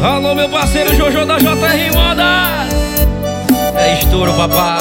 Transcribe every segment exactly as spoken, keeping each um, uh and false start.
Alô, meu parceiro Jojo da J R Moda. É estouro, papá.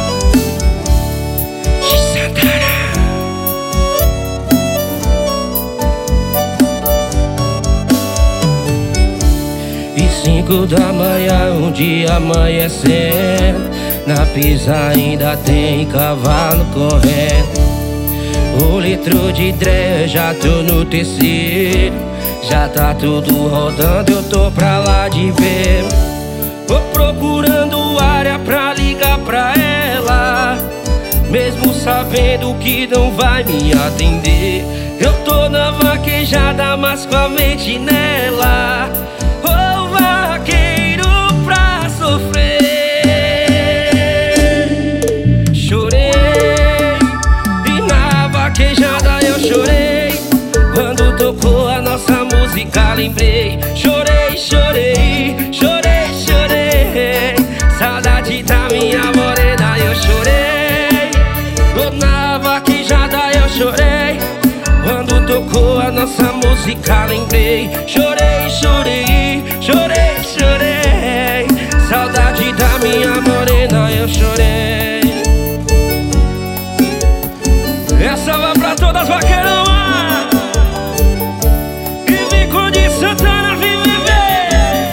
E cinco da manhã, um dia amanhecendo, na pista ainda tem cavalo correndo. Um litro de trem, já tô no terceiro. Já tá tudo rodando, eu tô pra lá de ver. Vou procurando área pra ligar pra ela, mesmo sabendo que não vai me atender. Eu tô na vaquejada, mas com a mente nela. Ô vaqueiro pra sofrer. Chorei, e na vaquejada eu chorei. Quando tocou a nossa música lembrei. Chorei, chorei, chorei, chorei. Saudade da minha morena eu chorei. Oh, na vaquejada eu chorei. Quando tocou a nossa música lembrei. Chorei, chorei, chorei, chorei. Saudade da minha morena eu chorei. Essa vai pra todas as vaqueirão. Santana vem viver.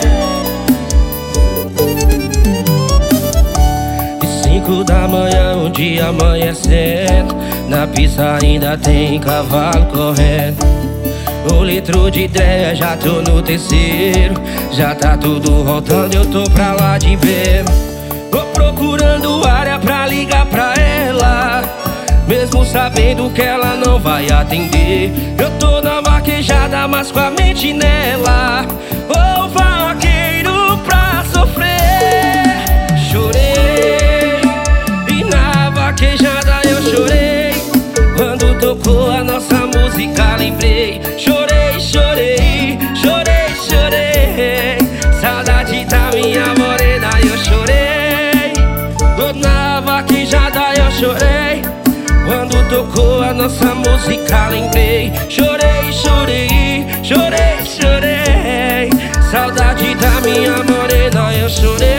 E cinco da manhã, um dia amanhecendo, na pista ainda tem cavalo correndo. Um litro de trem, já tô no terceiro. Já tá tudo rodando, eu tô pra lá de ver. Vou procurando área pra ligar pra ela, mesmo sabendo que ela não vai atender. Eu tô na vaquejada, mas com a mente nela. Ô vaqueiro pra sofrer. Chorei, e na vaquejada eu chorei. Quando tocou a nossa música lembrei. Chorei, chorei, chorei, chorei. Saudade da minha morena eu chorei. Tô na vaquejada eu chorei. Quando tocou a nossa música lembrei. Chorei, chorei, chorei, chorei. Saudade da minha morena eu chorei.